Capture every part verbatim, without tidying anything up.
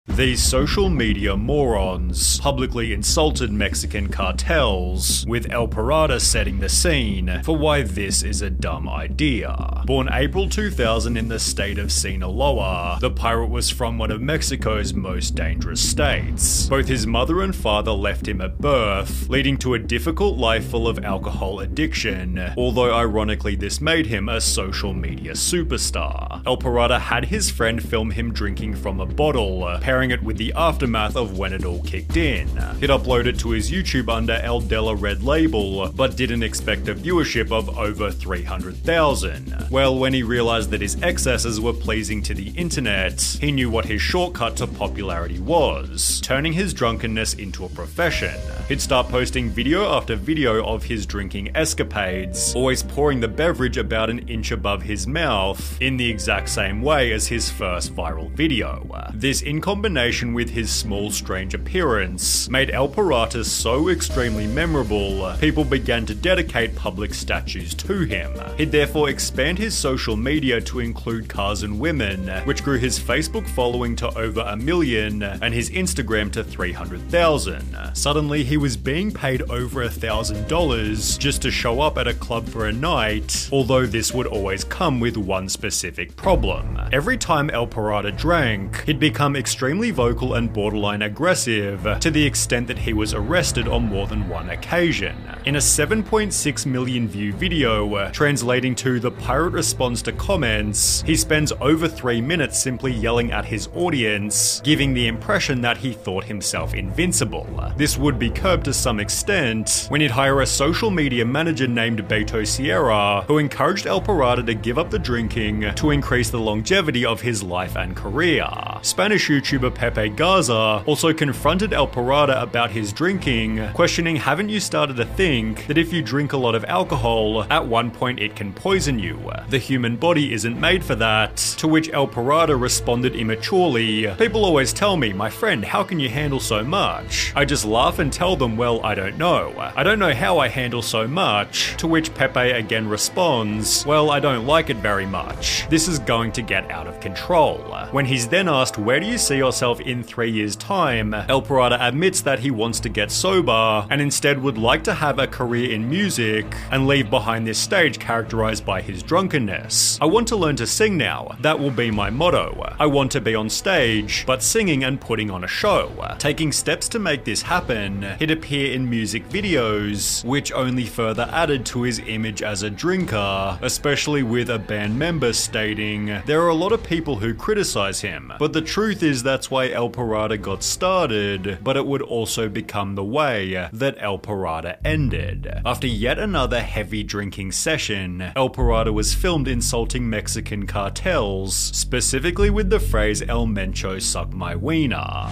These social media morons publicly insulted Mexican cartels, with El Pirata setting the scene for why this is a dumb idea. Born April two thousand in the state of Sinaloa, the pirate was from one of Mexico's most dangerous states. Both his mother and father left him at birth, leading to a difficult life full of alcohol addiction, although ironically this made him a social media superstar. El Pirata had his friend film him drinking from a bottle, pairing it with the aftermath of when it all kicked in. He'd upload it to his YouTube under El Della Red Label, but didn't expect a viewership of over three hundred thousand. Well, when he realized that his excesses were pleasing to the internet, he knew what his shortcut to popularity was: turning his drunkenness into a profession. He'd start posting video after video of his drinking escapades, always pouring the beverage about an inch above his mouth, in the exact same way as his first viral video. This, in combination with his small, strange appearance, made El Pirata so extremely memorable, people began to dedicate public statues to him. He'd therefore expand his social media to include cars and women, which grew his Facebook following to over a million and his Instagram to three hundred thousand. Suddenly, he was being paid over a thousand dollars just to show up at a club for a night, although this would always come with one specific problem. Every time El Pirata drank, he'd become extremely vocal and borderline aggressive, to the extent that he was arrested on more than one occasion. In a seven point six million view video, translating to "The Pirate Responds to Comments," he spends over three minutes simply yelling at his audience, giving the impression that he thought himself invincible. This would be curbed to some extent when he'd hire a social media manager named Beto Sierra, who encouraged El Pirata to give up the drinking to increase the longevity of his life and career. Spanish YouTuber Pepe Garza also confronted El Pirata about his drinking, questioning, "Haven't you started to think that if you drink a lot of alcohol, at one point it can poison you? The human body isn't made for that," to which El Pirata responded immaturely, "People always tell me, my friend, how can you handle so much? I just laugh and tell them, well, I don't know. I don't know how I handle so much," to which Pepe again responds, "Well, I don't like it very much. This is going to get out of control." When he's then asked, "Where do you see yourself in three years' time?" El Pirata admits that he wants to get sober and instead would like to have a career in music and leave behind this stage characterized by his drunkenness. "I want to learn to sing now. That will be my motto. I want to be on stage, but singing and putting on a show." Taking steps to make this happen, he'd appear in music videos, which only further added to his image as a drinker, especially with a band member stating, "There are a lot of people who criticize him, but the truth is that's why El Pirata got started, but it would also become the way that El Pirata ended." After yet another heavy drinking session, El Pirata was filmed insulting Mexican cartels, specifically with the phrase "El Mencho suck my wiener."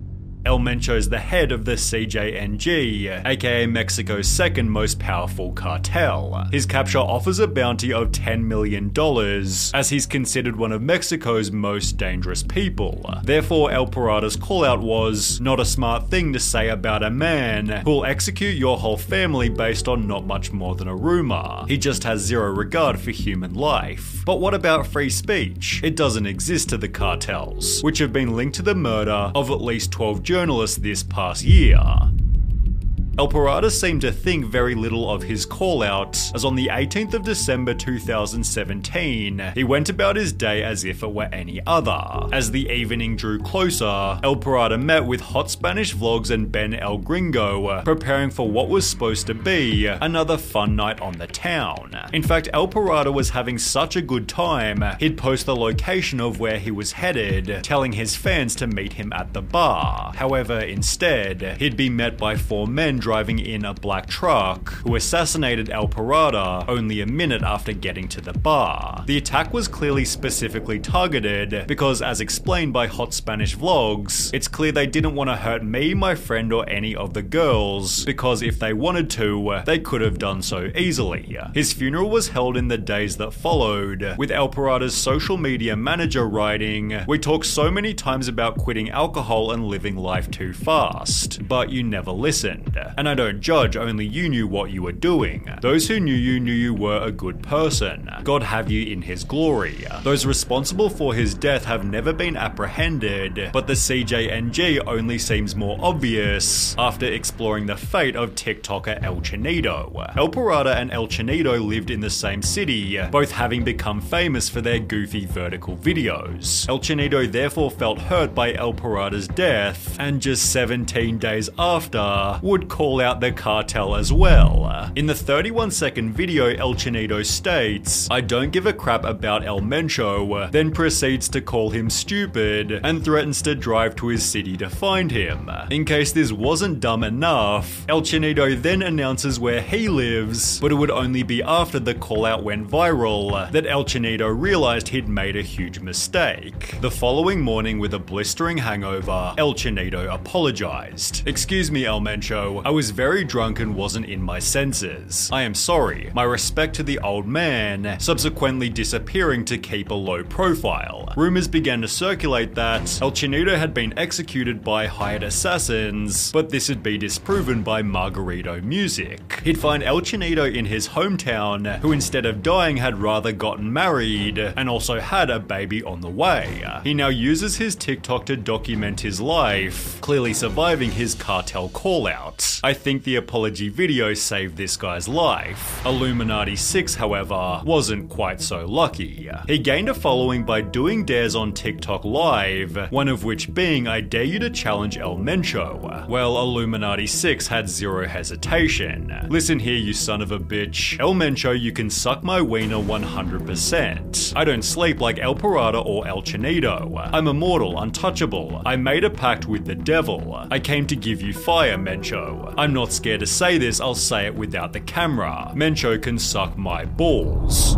El Mencho's the head of the C J N G, aka Mexico's second most powerful cartel. His capture offers a bounty of ten million dollars, as he's considered one of Mexico's most dangerous people. Therefore, El Pirata's callout was not a smart thing to say about a man who'll execute your whole family based on not much more than a rumor. He just has zero regard for human life. But what about free speech? It doesn't exist to the cartels, which have been linked to the murder of at least twelve journalists this past year. El Pirata seemed to think very little of his call-out, as on the eighteenth of December two thousand seventeen, he went about his day as if it were any other. As the evening drew closer, El Pirata met with Hot Spanish Vlogs and Ben El Gringo, preparing for what was supposed to be another fun night on the town. In fact, El Pirata was having such a good time, he'd post the location of where he was headed, telling his fans to meet him at the bar. However, instead, he'd be met by four men driving in a black truck, who assassinated El Pirata only a minute after getting to the bar. The attack was clearly specifically targeted because, as explained by Hot Spanish Vlogs, it's clear they didn't want to hurt me, my friend, or any of the girls, because if they wanted to, they could have done so easily. His funeral was held in the days that followed, with El Pirata's social media manager writing, "We talk so many times about quitting alcohol and living life too fast, but you never listened. and I don't judge, only you knew what you were doing. Those who knew you knew you were a good person. God have you in his glory. Those responsible for his death have never been apprehended, but the C J N G only seems more obvious after exploring the fate of TikToker El Chinito. El Pirata and El Chinito lived in the same city, both having become famous for their goofy vertical videos. El Chinito therefore felt hurt by El Pirata's death, and just seventeen days after, would call out the cartel as well. In the thirty-one second video, El Chinito states, "I don't give a crap about El Mencho," then proceeds to call him stupid and threatens to drive to his city to find him. In case this wasn't dumb enough, El Chinito then announces where he lives, but it would only be after the call out went viral that El Chinito realized he'd made a huge mistake. The following morning, with a blistering hangover, El Chinito apologized. "Excuse me, El Mencho, I was very drunk and wasn't in my senses. I am sorry. My respect to the old man," subsequently disappearing to keep a low profile. Rumors began to circulate that El Chinito had been executed by hired assassins, but this would be disproven by Margarito Music. He'd find El Chinito in his hometown, who instead of dying had rather gotten married, and also had a baby on the way. He now uses his TikTok to document his life, clearly surviving his cartel call-out. I think the apology video saved this guy's life. Illuminati six, however, wasn't quite so lucky. He gained a following by doing dares on TikTok live, one of which being I dare you to challenge El Mencho. Well, Illuminati six had zero hesitation. "Listen here, you son of a bitch. El Mencho, you can suck my wiener one hundred percent. I don't sleep like El Pirata or El Chinito. I'm immortal, untouchable. I made a pact with the devil. I came to give you fire, Mencho. I'm not scared to say this, I'll say it without the camera. Mencho can suck my balls."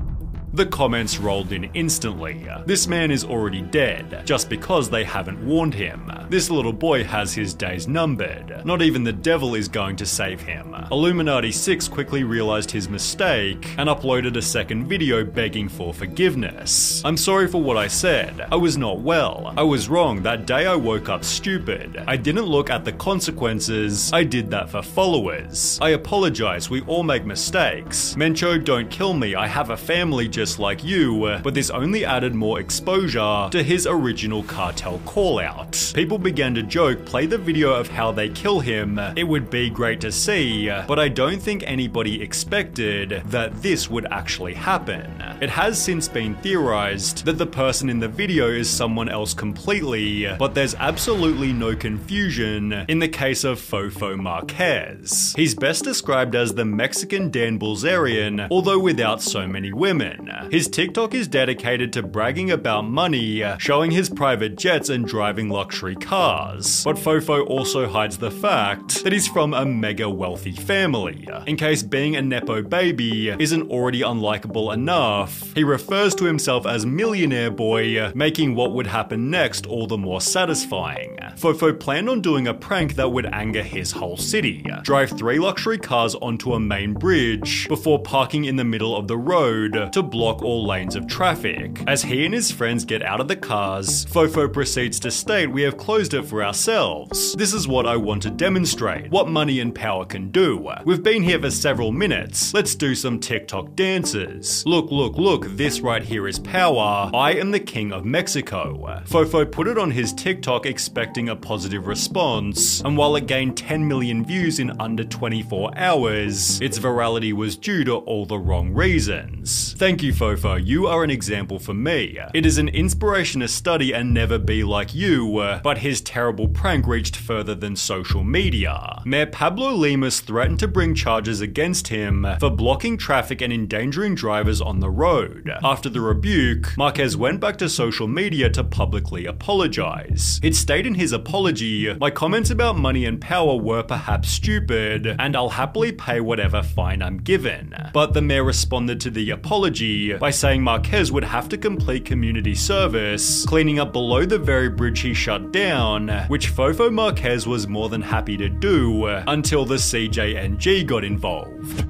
The comments rolled in instantly. This man is already dead, just because they haven't warned him. This little boy has his days numbered. Not even the devil is going to save him. Illuminati six quickly realized his mistake and uploaded a second video begging for forgiveness. "I'm sorry for what I said. I was not well. I was wrong. That day I woke up stupid. I didn't look at the consequences. I did that for followers. I apologize. We all make mistakes. Mencho, don't kill me. I have a family just just like you," but this only added more exposure to his original cartel call-out. People began to joke, "Play the video of how they kill him. It would be great to see," but I don't think anybody expected that this would actually happen. It has since been theorized that the person in the video is someone else completely, but there's absolutely no confusion in the case of Fofo Marquez. He's best described as the Mexican Dan Bilzerian, although without so many women. His TikTok is dedicated to bragging about money, showing his private jets and driving luxury cars. But Fofo also hides the fact that he's from a mega wealthy family. In case being a Nepo baby isn't already unlikable enough, he refers to himself as Millionaire Boy, making what would happen next all the more satisfying. Fofo planned on doing a prank that would anger his whole city. Drive three luxury cars onto a main bridge before parking in the middle of the road to block all lanes of traffic. As he and his friends get out of the cars, Fofo proceeds to state, "We have closed it for ourselves. This is what I want to demonstrate, what money and power can do. We've been here for several minutes. Let's do some TikTok dances. Look, look, look, this right here is power. I am the king of Mexico." Fofo put it on his TikTok expecting a positive response, and while it gained ten million views in under twenty-four hours, its virality was due to all the wrong reasons. Thank you, Fofo, you are an example for me. It is an inspiration to study and never be like you, but his terrible prank reached further than social media. Mayor Pablo Lemus threatened to bring charges against him for blocking traffic and endangering drivers on the road. After the rebuke, Marquez went back to social media to publicly apologize. He'd stated in his apology, "My comments about money and power were perhaps stupid, and I'll happily pay whatever fine I'm given." But the mayor responded to the apology by saying Marquez would have to complete community service, cleaning up below the very bridge he shut down, which Fofo Marquez was more than happy to do, until the C J N G got involved.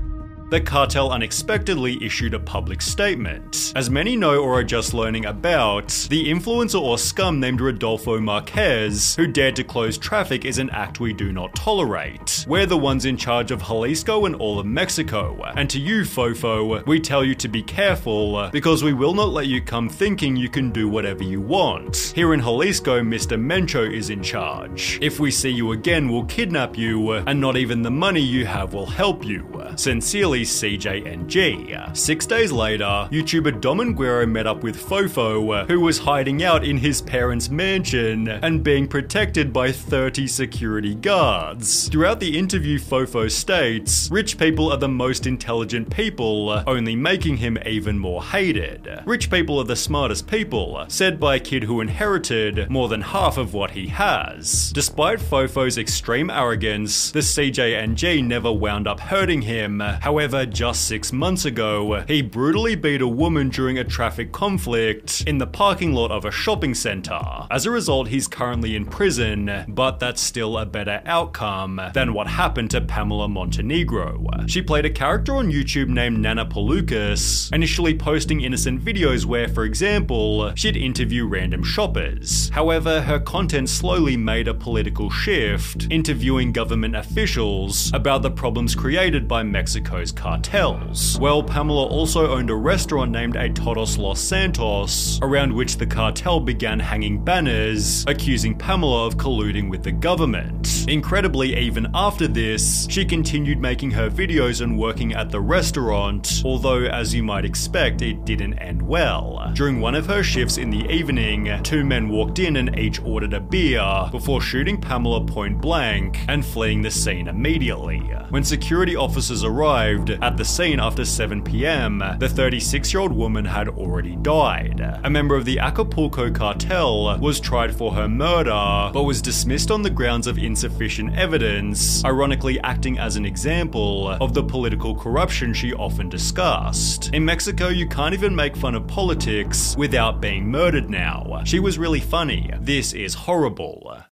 the cartel unexpectedly issued a public statement. As many know or are just learning about, the influencer or scum named Rodolfo Marquez, who dared to close traffic, is an act we do not tolerate. We're the ones in charge of Jalisco and all of Mexico, and to you, Fofo, we tell you to be careful, because we will not let you come thinking you can do whatever you want. Here in Jalisco, Mister Mencho is in charge. If we see you again, we'll kidnap you, and not even the money you have will help you. Sincerely, C J N G. Six days later, YouTuber Dominguero met up with Fofo, who was hiding out in his parents' mansion and being protected by thirty security guards. Throughout the interview, Fofo states, rich people are the most intelligent people, only making him even more hated. Rich people are the smartest people, said by a kid who inherited more than half of what he has. Despite Fofo's extreme arrogance, the C J N G never wound up hurting him. However, just six months ago, he brutally beat a woman during a traffic conflict in the parking lot of a shopping center. As a result, he's currently in prison, but that's still a better outcome than what happened to Pamela Montenegro. She played a character on YouTube named Nana Polucas, initially posting innocent videos where, for example, she'd interview random shoppers. However, her content slowly made a political shift, interviewing government officials about the problems created by Mexico's cartels. Well, Pamela also owned a restaurant named A Todos Los Santos, around which the cartel began hanging banners, accusing Pamela of colluding with the government. Incredibly, even after this, she continued making her videos and working at the restaurant, although as you might expect, it didn't end well. During one of her shifts in the evening, two men walked in and each ordered a beer before shooting Pamela point blank and fleeing the scene immediately. When security officers arrived at the scene after seven p m, the thirty-six-year-old woman had already died. A member of the Acapulco cartel was tried for her murder, but was dismissed on the grounds of insufficient evidence, ironically acting as an example of the political corruption she often discussed. In Mexico, you can't even make fun of politics without being murdered now. She was really funny. This is horrible.